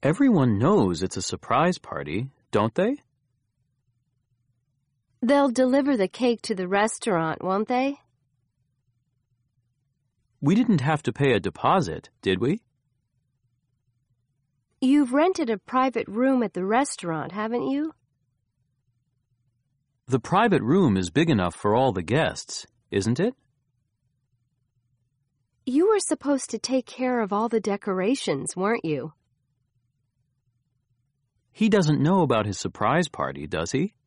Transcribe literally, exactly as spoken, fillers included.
Everyone knows it's a surprise party, don't they? They'll deliver the cake to the restaurant, won't they? We didn't have to pay a deposit, did we? You've rented a private room at the restaurant, haven't you? The private room is big enough for all the guests, isn't it? You were supposed to take care of all the decorations, weren't you? He doesn't know about his surprise party, does he?